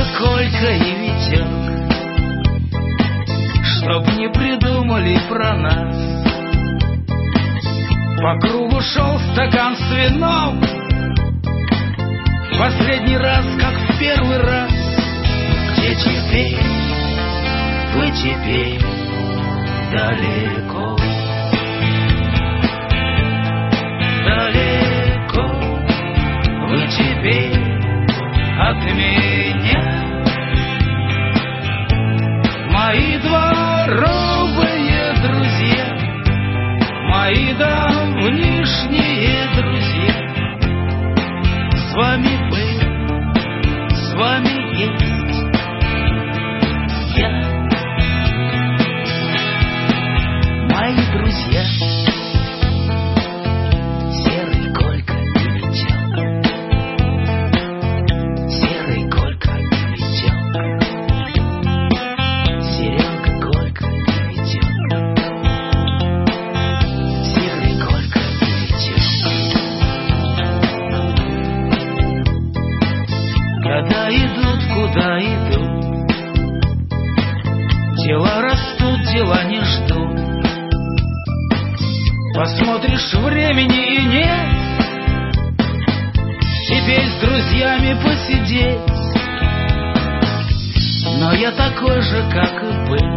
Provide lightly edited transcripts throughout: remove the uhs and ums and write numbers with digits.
Колька и Витек, чтоб не придумали про нас. По кругу шел стакан с вином, последний раз, как в первый раз. Где теперь, вы теперь далеко, далеко, вы теперь от меня. Мои дворовые друзья, мои давнишние друзья, с вами был, с вами есть я. Мои друзья, Серый Колька и Витек, Серый Колька и Витек, Серега, Колька и Витек, Серый Колька и Витек. Года идут, куда идут, дела растут, дела не ждут. Посмотришь, времени и нет, теперь с друзьями посидеть. Но я такой же, как и был,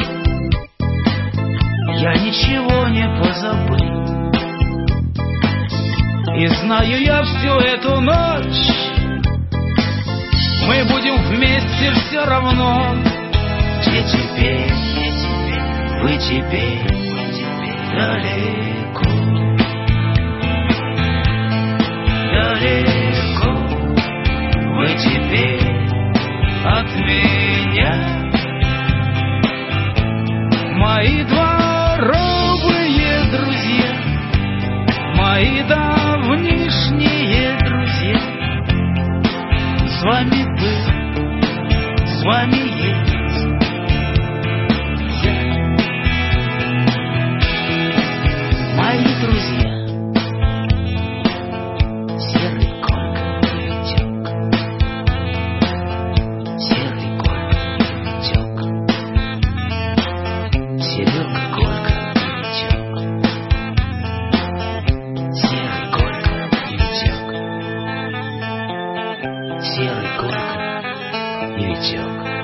я ничего не позабыл. И знаю я всю эту ночь, мы будем вместе все равно. Где теперь, вы теперь далеко, далеко, вы теперь от меня. Мои дворовые друзья, мои давнишние друзья, с вами был, с вами есть я. Мои друзья, Серый Колька и Витек, Серый Колька и Витек, Серега, Колька и Витек, Серый Колька и Витек, Серый Колька и Витек.